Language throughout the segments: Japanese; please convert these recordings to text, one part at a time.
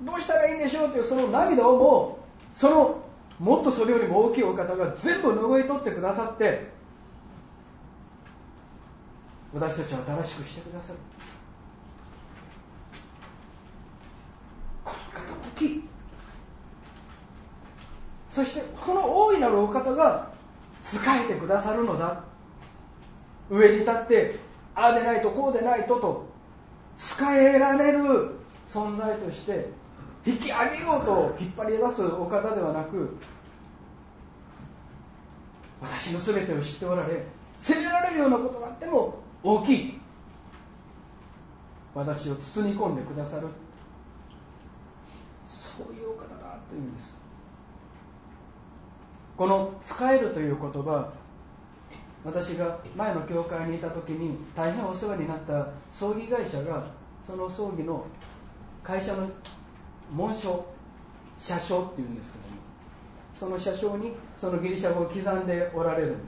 どうしたらいいんでしょうというその涙をもっとそれよりも大きいお方が全部拭い取ってくださって、私たちを新しくしてくださる。この方大きい。そしてこの大いなるお方が仕えてくださるのだ。上に立ってああでないとこうでないとと仕えられる存在として引き上げようと引っ張り出すお方ではなく、私の全てを知っておられ、責められるようなことがあっても大きい、私を包み込んでくださる、そういうお方だというんです。この仕えるという言葉、私が前の教会にいた時に大変お世話になった葬儀会社が、その葬儀の会社の紋章、社章っていうんですけども、その社章にそのギリシャ語を刻んでおられるんです。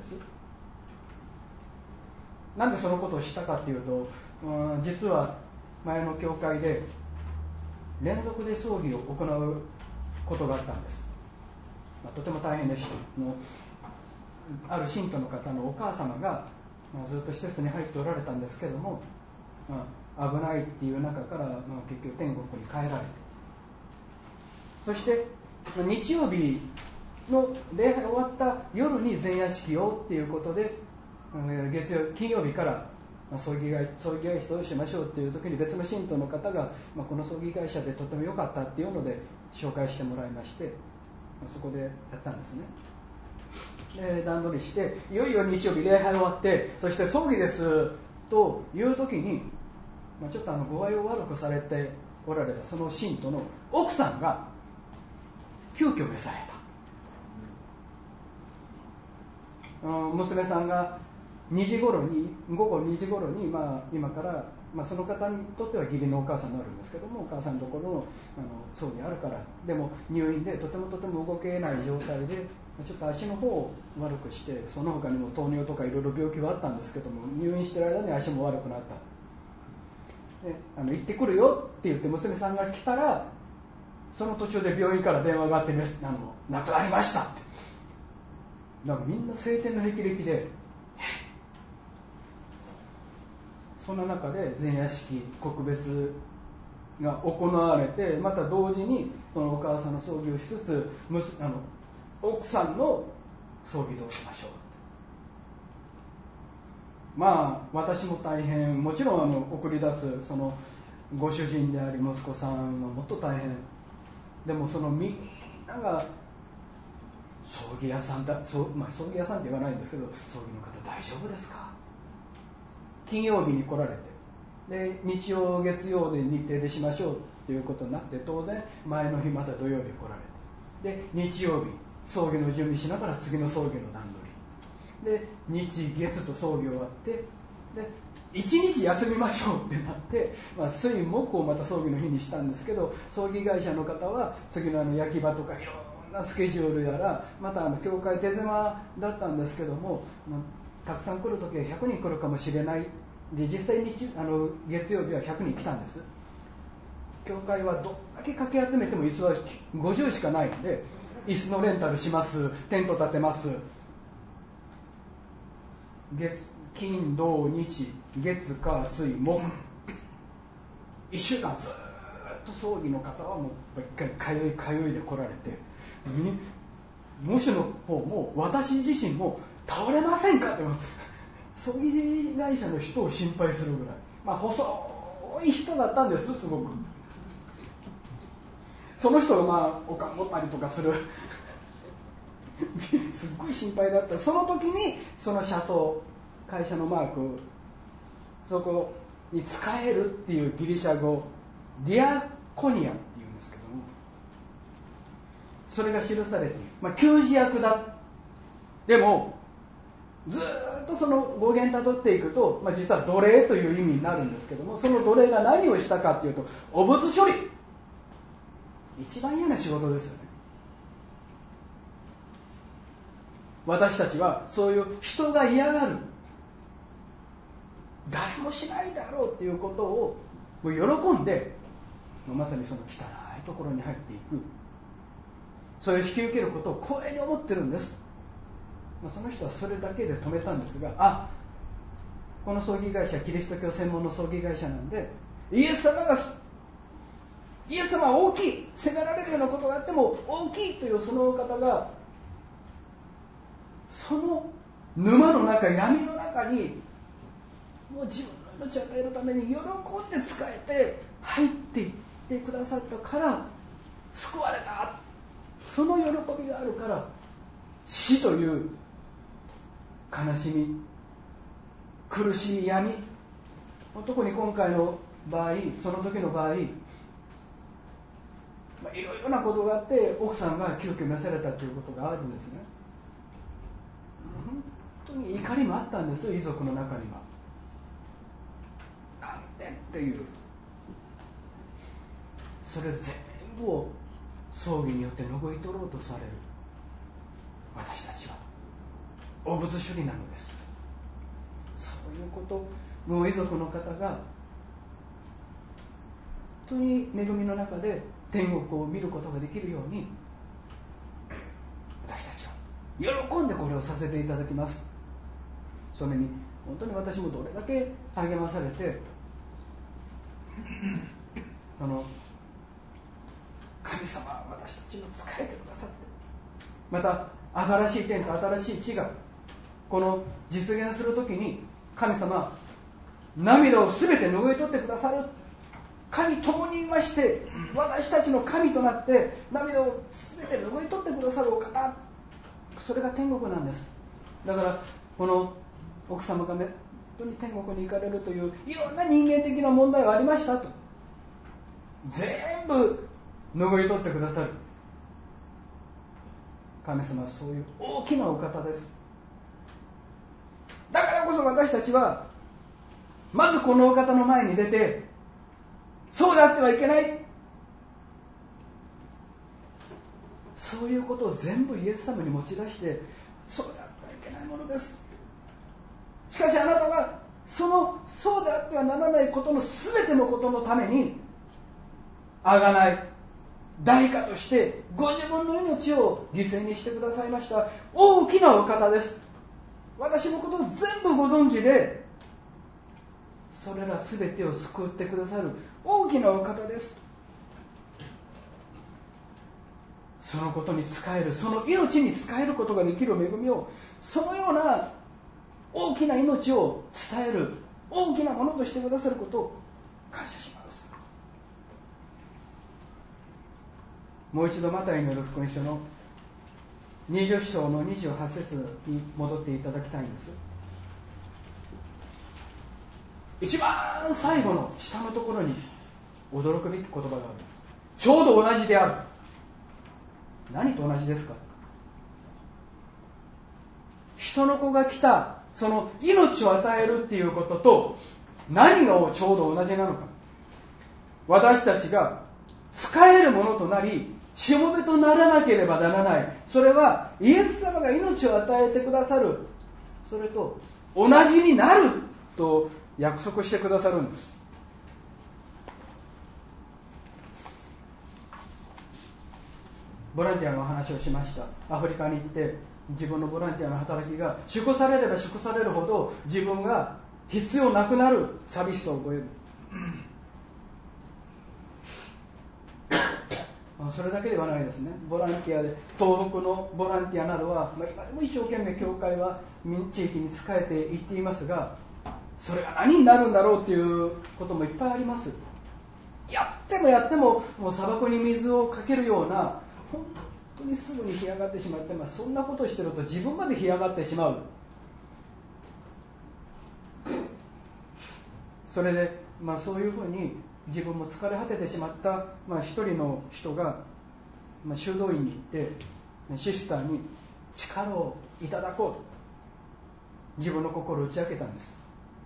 なんでそのことをしたかっていうと、実は前の教会で連続で葬儀を行うことがあったんです。とても大変でした。ある信徒の方のお母様が、ずっと施設に入っておられたんですけども、危ないっていう中から、結局天国に帰られて、そして日曜日の礼拝終わった夜に前夜式をっていうことで、金曜日から葬儀会社どうしましょうっていう時に、別の信徒の方が、この葬儀会社でとても良かったっていうので紹介してもらいまして、そこでやったんですね。で段取りして、いよいよ日曜日礼拝終わって、そして葬儀ですという時に、ちょっと具合を悪くされておられたその信徒の奥さんが急遽召された。娘さんが午後2時頃に、今から、その方にとっては義理のお母さんになるんですけども、お母さんのところの葬儀あるから、でも入院でとても動けない状態で、ちょっと足の方を悪くして、その他にも糖尿とかいろいろ病気はあったんですけども、入院している間に足も悪くなった。で行ってくるよって言って娘さんが来たら、その途中で病院から電話があって、亡くなりましたって。だからみんな晴天の霹靂で、そんな中で前夜式告別が行われて、また同時にそのお母さんの葬儀をしつつ、奥さんの葬儀どうしましょうって。私も大変、もちろん送り出すそのご主人であり息子さんはもっと大変でも、そのみんなが葬儀屋さん葬儀屋さんって言わないんですけど、葬儀の方大丈夫ですか、金曜日に来られて、で日曜月曜で日程でしましょうということになって、当然前の日また土曜日来られて、で日曜日葬儀の準備しながら次の葬儀の段取りで、日月と葬儀終わって、で1日休みましょうってなって、水木をまた葬儀の日にしたんですけど、葬儀会社の方は次の焼き場とかいろんなスケジュールやら、また教会手狭だったんですけども、たくさん来るときは100人来るかもしれないで、実際に月曜日は100人来たんです。教会はどんだけかき集めても椅子は50しかないので、椅子のレンタルします、テント立てます、金土日月火水木1週間ずっと葬儀の方はもう一回通いで来られて、もしの方も私自身も倒れませんかって、葬儀会社の人を心配するぐらい、細い人だったんです。すごくその人がおかん持ったりとかするすっごい心配だった。その時にその車窓、会社のマーク、そこに使えるっていうギリシャ語ディアコニアっていうんですけども、それが記されている。給仕役だ。でもずっとその語源たどっていくと、実は奴隷という意味になるんですけども、その奴隷が何をしたかっていうと、汚物処理。一番嫌な仕事ですよね。私たちはそういう人が嫌がる、誰もしないだろうっていうことを喜んで、まさにその汚ないところに入っていく、そういう引き受けることを光栄に思ってるんです。その人はそれだけで止めたんですが、この葬儀会社キリスト教専門の葬儀会社なんで、イエス様は大きい、責められるようなことがあっても大きいというその方が、その沼の中、闇の中にもう自分の命を与えるために喜んで仕えて入っていってくださったから救われた、その喜びがあるから死という悲しみ、苦しみ、闇、特に今回の場合、その時の場合、いろいろなことがあって奥さんが急遽召されたということがあるんですね。本当に怒りもあったんですよ、遺族の中には。なんでっていう、それ全部を葬儀によって拭い取ろうとされる私たちは汚物主義なのです。そういうこともう遺族の方が本当に恵みの中で天国を見ることができるように、私たちは喜んでこれをさせていただきます。それに本当に私もどれだけ励まされて、神様は私たちの仕えてくださって、また新しい天と新しい地がこの実現するときに、神様涙をすべて拭い取ってくださる、神共にいまして私たちの神となって涙をすべて拭い取ってくださるお方、それが天国なんです。だからこの奥様が本当に天国に行かれるといういろんな人間的な問題がありましたと、全部拭い取ってくださる神様はそういう大きなお方です。だからこそ私たちはまずこのお方の前に出て、そうであってはいけない、そういうことを全部イエス様に持ち出して、そうであってはいけないものです。しかしあなたはそうであってはならないことの全てのことのために贖い、代価としてご自分の命を犠牲にしてくださいました大きなお方です。私のことを全部ご存知で、それら全てを救ってくださる大きなお方です。そのことに仕える、その命に仕えることができる恵みを、そのような大きな命を伝える大きなものとしてくださることを感謝します。もう一度マタイによる福音書の20章の28節に戻っていただきたいんです。一番最後の下のところに驚くべき言葉があるんです。ちょうど同じである。何と同じですか？人の子が来た、その命を与えるっていうことと何がちょうど同じなのか。私たちが使えるものとなり、しもべとならなければならない。それはイエス様が命を与えてくださる、それと同じになると約束してくださるんです。ボランティアの話をしました。アフリカに行って自分のボランティアの働きが祝されれば祝されるほど自分が必要なくなる寂しさを覚える。それだけではないですね。ボランティアで東北のボランティアなどは、今でも一生懸命教会は地域に仕えていっていますが、それが何になるんだろうっていうこともいっぱいあります。やってももう砂漠に水をかけるような、本当にすぐに干上がってしまって、そんなことをしていると自分まで干上がってしまう。それで、そういうふうに自分も疲れ果ててしまった、一人の人が、修道院に行ってシスターに力をいただこうと自分の心を打ち明けたんです。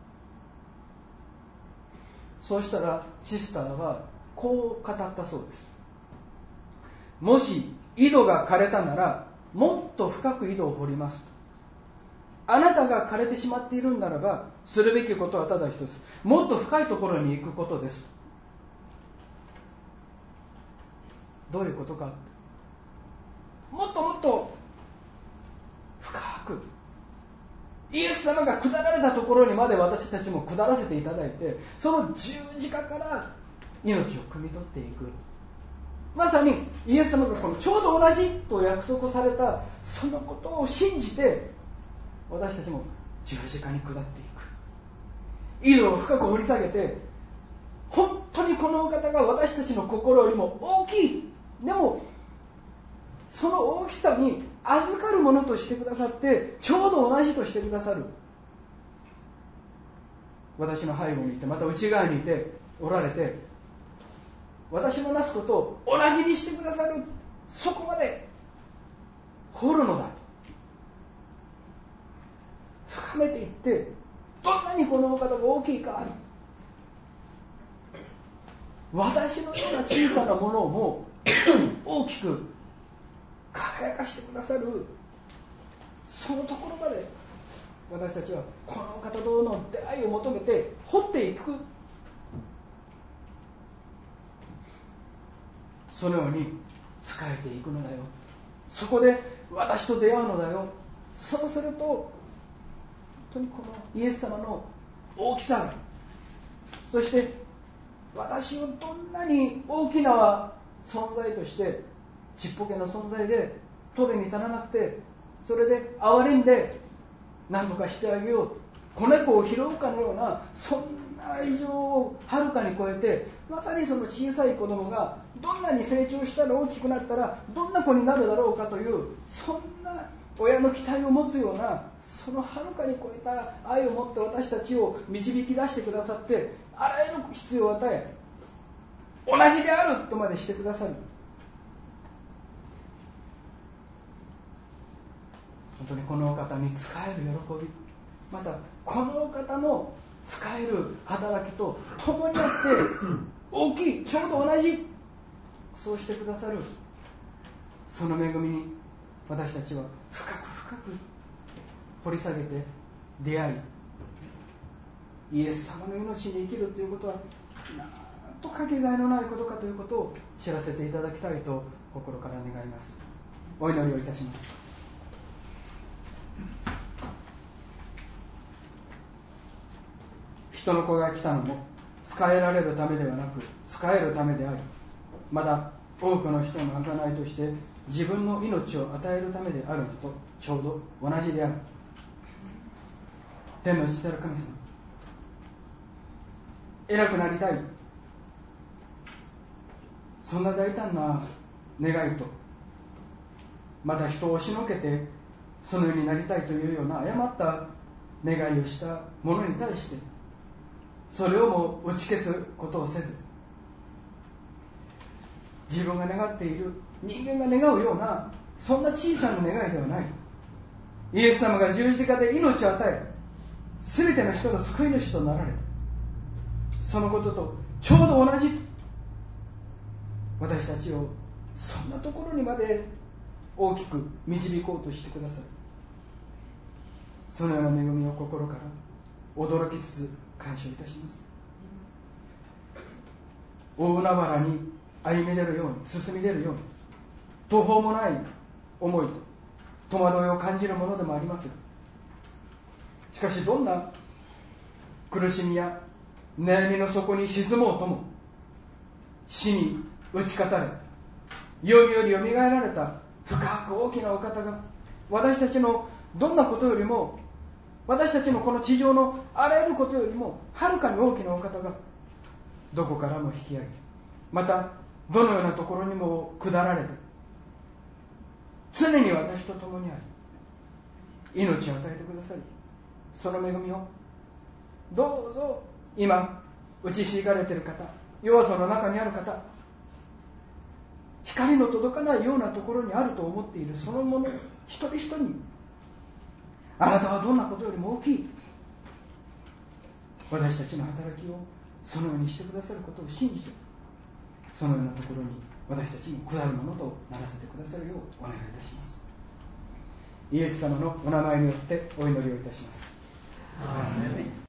そうしたらシスターはこう語ったそうです。もし井戸が枯れたならもっと深く井戸を掘ります。あなたが枯れてしまっているならばするべきことはただ一つ、もっと深いところに行くことです。 どういうことか、もっともっと深くイエス様が下られたところにまで私たちも下らせていただいて、その十字架から命を汲み取っていく、まさにイエス様がこのちょうど同じと約束されたそのことを信じて、私たちも十字架に下っていく、井戸を深く掘り下げて、本当にこのお方が私たちの心よりも大きい、でもその大きさに預かるものとしてくださって、ちょうど同じとしてくださる、私の背後にいて、また内側にいておられて、私のなすことを同じにしてくださる、そこまで掘るのだと深めていって、どんなにこのお方が大きいか、私のような小さなものをも大きく輝かしてくださる、そのところまで私たちはこの方との出会いを求めて掘っていく、そのように仕えていくのだよ、そこで私と出会うのだよ。そうすると本当にこのイエス様の大きさが、そして私をどんなに大きな存在としてちっぽけな存在で取るに足らなくて、それで憐れんで何とかしてあげよう、子猫を拾うかのようなそんな愛情をはるかに超えて、まさにその小さい子供がどんなに成長したら大きくなったらどんな子になるだろうかという、そんな親の期待を持つような、そのはるかに超えた愛を持って私たちを導き出してくださって、あらゆる必要を与え、同じであるとまでしてくださる。本当にこのお方に仕える喜び、またこのお方の仕える働きと共にあって大きい、ちょうど同じ、そうしてくださるその恵みに私たちは深く深く掘り下げて出会い、イエス様の命に生きるということはなんとかけがえのないことかということを知らせていただきたいと心から願います。お祈りをいたします。人の子が来たのも仕えられるためではなく仕えるためであり、まだ多くの人の贖いとして自分の命を与えるためであるのとちょうど同じである。天の父なる神様、偉くなりたい、そんな大胆な願いと、また人を押しのけてそのようになりたいというような誤った願いをした者に対して、それをも打ち消すことをせず、自分が願っている、人間が願うようなそんな小さな願いではない、イエス様が十字架で命を与え、全ての人の救い主となられた、そのこととちょうど同じ、私たちをそんなところにまで大きく導こうとしてくださる、そのような恵みを心から驚きつつ感謝いたします。大海原に歩み出るように、進み出るように、途方もない思いと戸惑いを感じるものでもありますが、しかしどんな苦しみや悩みの底に沈もうとも、死に打ち勝たれ、よりよりよみがえられた深く大きなお方が、私たちのどんなことよりも、私たちのこの地上のあらゆることよりもはるかに大きなお方がどこからも引き上げ、またどのようなところにも下られて、常に私と共にあり命を与えてくださり、その恵みをどうぞ今打ちひしがれている方、弱さの中にある方、光の届かないようなところにあると思っているそのもの一人一人に、あなたはどんなことよりも大きい、私たちの働きをそのようにしてくださることを信じて、そのようなところに私たちも下るものとならせてくださるようお願いいたします。イエス様のお名前によってお祈りをいたします。アーメン。